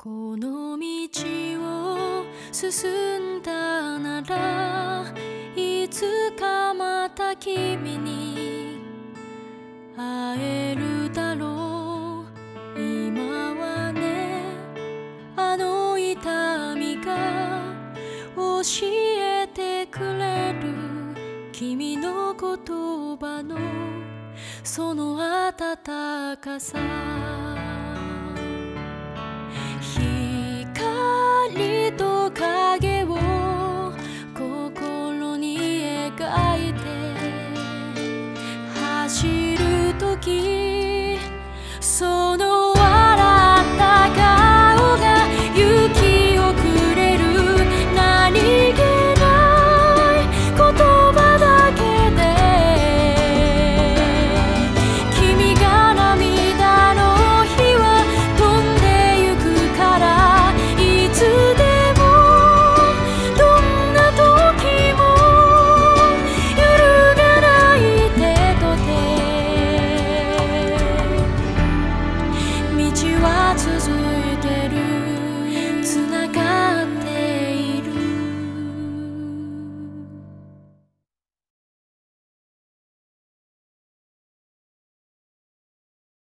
この道を進んだならいつかまた君に会えるだろう。今はね、あの痛みが教えてくれる君の言葉のその温かさ。光と影を心に描いて走るとき、その笑った顔が勇気をくれる。何気ない言葉だけで君が涙の日は飛んでゆくから、いつでもどんな時も揺るがない手と手、道は続いてる。つなが